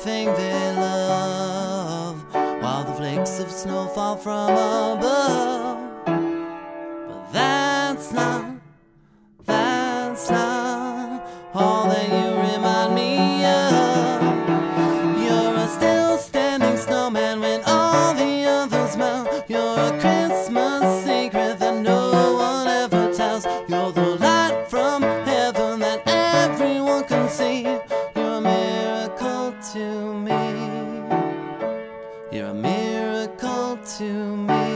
everything they love, while the flakes of snow fall from above. But that's not all that you remind me of. You're a still standing snowman when all the others melt. You're a Christmas secret that no one ever tells. You're the light from heaven that everyone can see. You're a miracle to me. You're a miracle to me.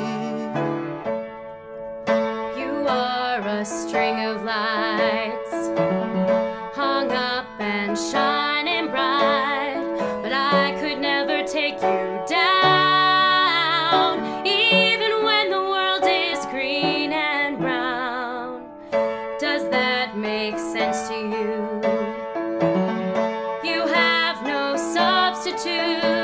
You are a string of lights hung up and shining bright, but I could never take you down, even when the world is green and brown. Does that make sense to you? You have no substitute